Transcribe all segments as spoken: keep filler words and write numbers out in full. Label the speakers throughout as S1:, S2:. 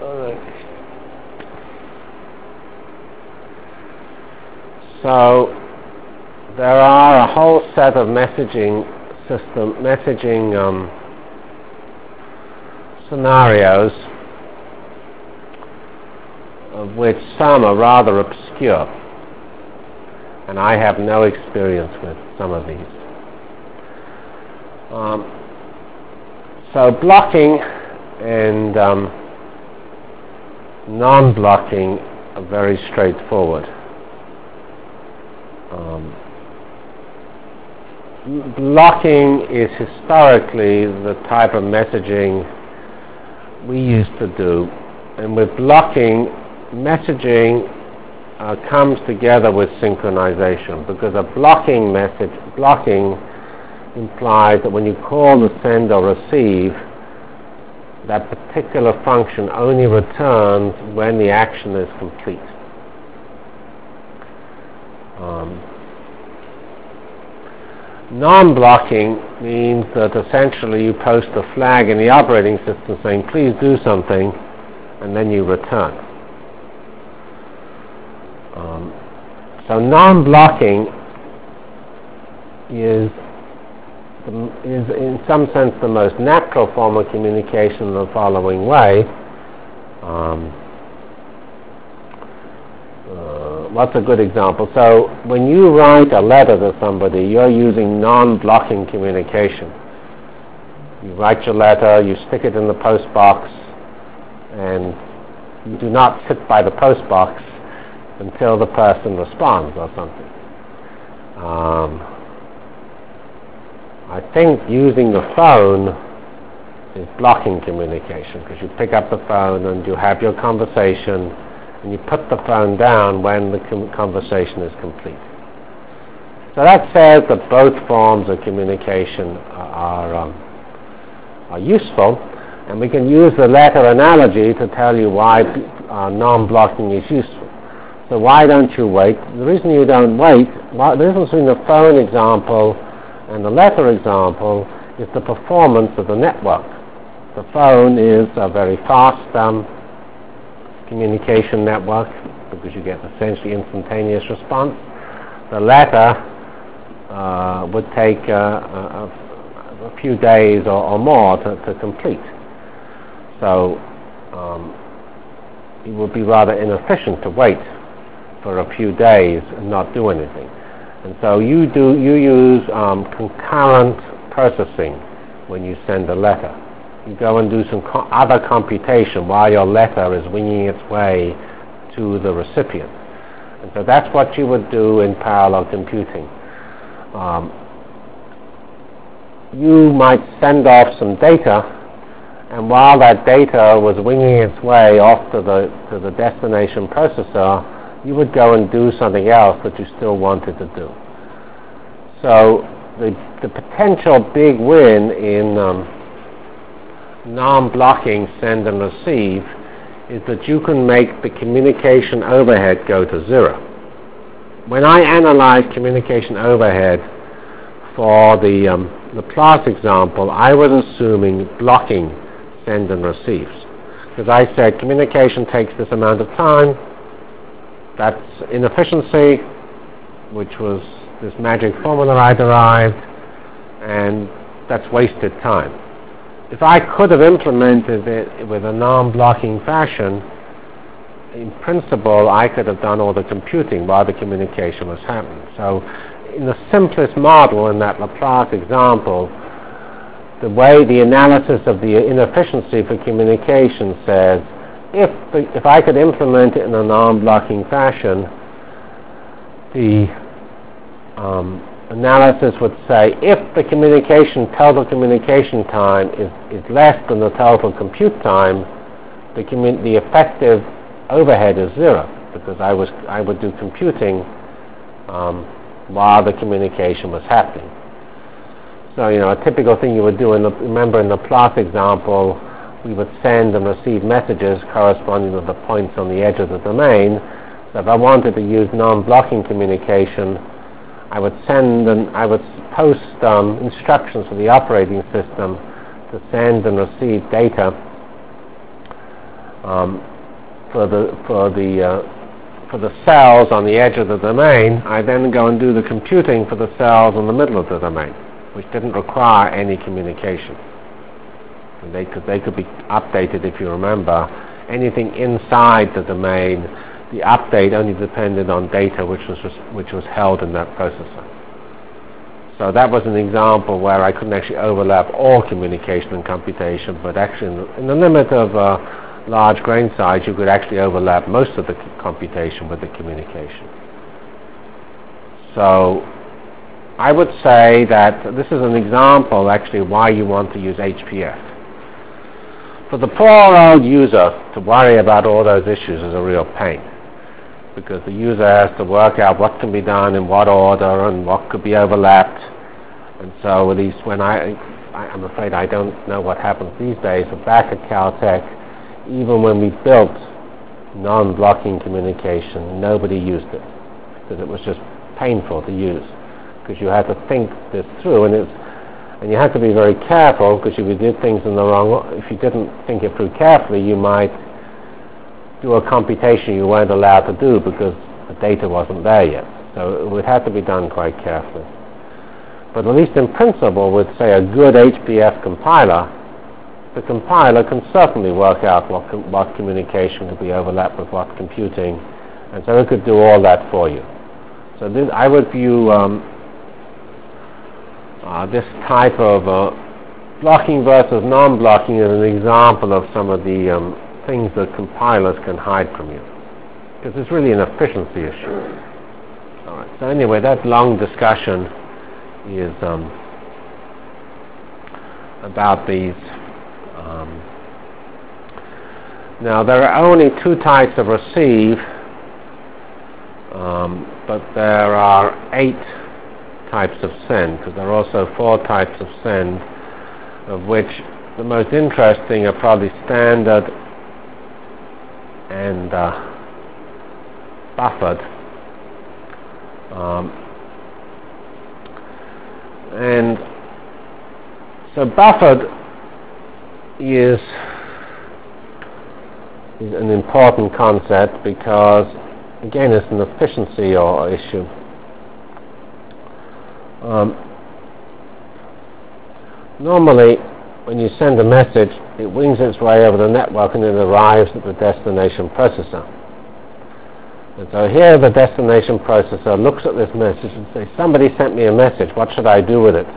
S1: All right. So there are a whole set of messaging system, messaging um, scenarios, of which some are rather obscure, and I have no experience with some of these. Um, so blocking and um, non-blocking are very straightforward. Um, blocking is historically the type of messaging we used to do, and with blocking, messaging uh, comes together with synchronization, because a blocking message, blocking implies that when you call the send or receive, that particular function only returns when the action is complete. Um, non-blocking means that essentially you post a flag in the operating system saying, please do something, and then you return. Um, so non-blocking is, the, is in some sense the most natural form of communication in the following way. Um, uh, what's a good example? So when you write a letter to somebody, you're using non-blocking communication. You write your letter, you stick it in the post box, and you do not sit by the post box until the person responds or something. Um, I think using the phone is blocking communication, because you pick up the phone and you have your conversation, and you put the phone down when the com- conversation is complete. So that says that both forms of communication are, um, are useful, and we can use the letter analogy to tell you why uh, non-blocking is useful. So why don't you wait? The reason you don't wait, well, the difference between the phone example and the letter example is the performance of the network. The phone is a very fast um, communication network, because you get essentially instantaneous response. The letter uh, would take uh, a, a few days or, or more to, to complete. So um, it would be rather inefficient to wait for a few days and not do anything. And so you do you use um, concurrent processing when you send a letter. You go and do some co- other computation while your letter is winging its way to the recipient. And so that's what you would do in parallel computing. Um, you might send off some data, and while that data was winging its way off to the to the destination processor, you would go and do something else that you still wanted to do. So the, the potential big win in um, non-blocking send and receive is that you can make the communication overhead go to zero. When I analyze communication overhead for the um, Laplace example, I was assuming blocking send and receives, because I said communication takes this amount of time. That's inefficiency, which was this magic formula I derived, and that's wasted time. If I could have implemented it with a non-blocking fashion, in principle, I could have done all the computing while the communication was happening. So in the simplest model in that Laplace example, the way the analysis of the inefficiency for communication says, If, the, if I could implement it in a non-blocking fashion, the um, analysis would say if the communication, total communication time is, is less than the total compute time, the, commu- the effective overhead is zero, because I, was, I would do computing um, while the communication was happening. So, you know, a typical thing you would do, in the, remember in the Laplace example, we would send and receive messages corresponding to the points on the edge of the domain. So if I wanted to use non-blocking communication, I would send and I would post um, instructions for the operating system to send and receive data um, for the for the uh, for the cells on the edge of the domain, I then go and do the computing for the cells in the middle of the domain, which didn't require any communication. And they could they could be updated, if you remember. Anything inside the domain, the update only depended on data which was which was held in that processor. So that was an example where I couldn't actually overlap all communication and computation, but actually in the, in the limit of uh, large grain size, you could actually overlap most of the c- computation with the communication. So I would say that this is an example actually why you want to use H P F. For the poor old user, to worry about all those issues is a real pain, because the user has to work out what can be done in what order and what could be overlapped. And so at least when I, I I'm afraid I don't know what happens these days, but back at Caltech, even when we built non-blocking communication, nobody used it, because it was just painful to use, because you had to think this through, and it's And you had to be very careful, because if you did things in the wrong, if you didn't think it through carefully, you might do a computation you weren't allowed to do because the data wasn't there yet. So it would have to be done quite carefully. But at least in principle, with say a good H P F compiler, the compiler can certainly work out what, com- what communication could be overlapped with what computing, and so it could do all that for you. So this, I would view um, Uh, this type of uh, blocking versus non-blocking is an example of some of the um, things that compilers can hide from you, because it's really an efficiency issue. All right. So anyway, that long discussion is um, about these. Um, now there are only two types of receive, um, but there are eight types of send, because there are also four types of send, of which the most interesting are probably standard and uh, buffered. Um, and so buffered is, is an important concept because, again, it's an efficiency or issue. Um, normally, when you send a message, it wings its way over the network and it arrives at the destination processor. And so here the destination processor looks at this message and says, somebody sent me a message, what should I do with it?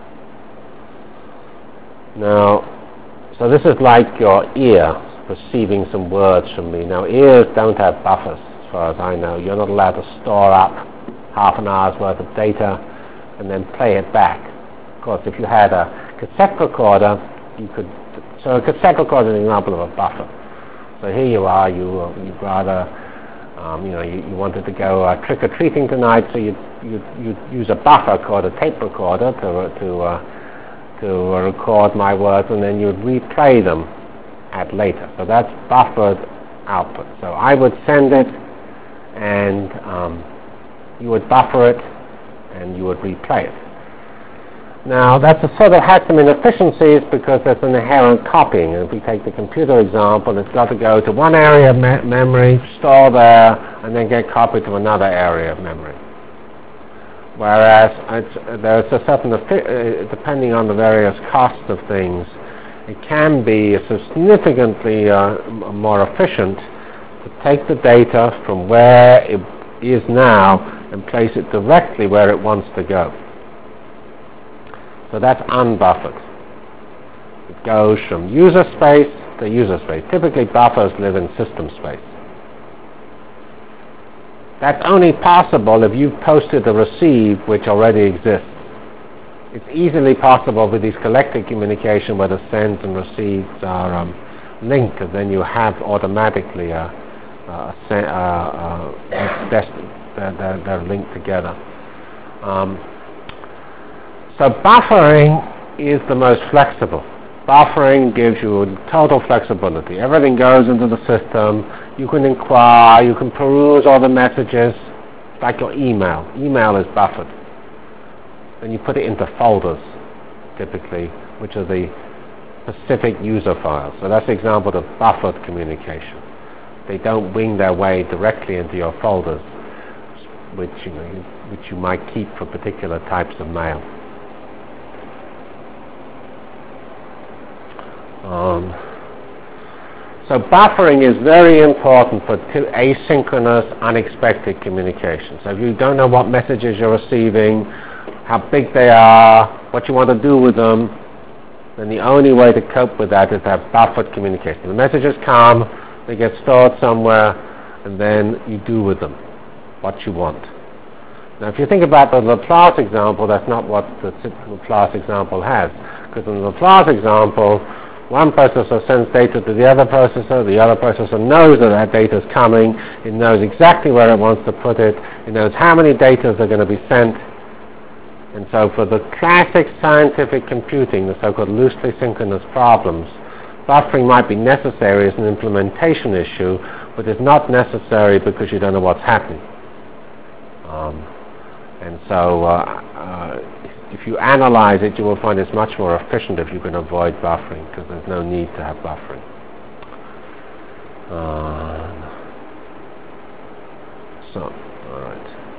S1: Now, so this is like your ear receiving some words from me. Now, ears don't have buffers, as far as I know. You're not allowed to store up half an hour's worth of data and then play it back. Of course, if you had a cassette recorder, you could, so a cassette recorder is an example of a buffer. So here you are, you, uh, you'd rather, um, you know, you, you wanted to go uh, trick-or-treating tonight, so you'd, you'd, you'd use a buffer called a tape recorder to, uh, to, uh, to uh, record my words, and then you'd replay them at later. So that's buffered output. So I would send it, and um, you would buffer it, and you would replay it. Now, that's a sort of has some inefficiencies because there's an inherent copying. And if we take the computer example, it's got to go to one area of me- memory, store there, and then get copied to another area of memory. Whereas it's, there's a certain, uh, depending on the various costs of things, it can be significantly uh, more efficient to take the data from where it is now and place it directly where it wants to go. So that's unbuffered. It goes from user space to user space. Typically buffers live in system space. That's only possible if you've posted a receive which already exists. It's easily possible with these collective communication where the sends and receives are um, linked, and then you have automatically a, a, a, a, a destined. They're, they're, they're linked together. Um, so buffering is the most flexible. Buffering gives you total flexibility. Everything goes into the system. You can inquire, you can peruse all the messages, like your email. Email is buffered. Then you put it into folders, typically, which are the specific user files. So that's the example of buffered communication. They don't wing their way directly into your folders, which you, know, which you might keep for particular types of mail. Um, so buffering is very important for t- asynchronous, unexpected communication. So if you don't know what messages you're receiving, how big they are, what you want to do with them, then the only way to cope with that is to have buffered communication. The messages come, they get stored somewhere, and then you do with them what you want. Now, if you think about the Laplace example, that's not what the Laplace example has. Because in the Laplace example, one processor sends data to the other processor, the other processor knows that that data is coming, it knows exactly where it wants to put it, it knows how many data are going to be sent. And so for the classic scientific computing, the so-called loosely synchronous problems, buffering might be necessary as an implementation issue, but it's not necessary because you don't know what's happening. Um, and so uh, uh, if you analyze it, you will find it's much more efficient if you can avoid buffering, because there's no need to have buffering. Uh, so, all right.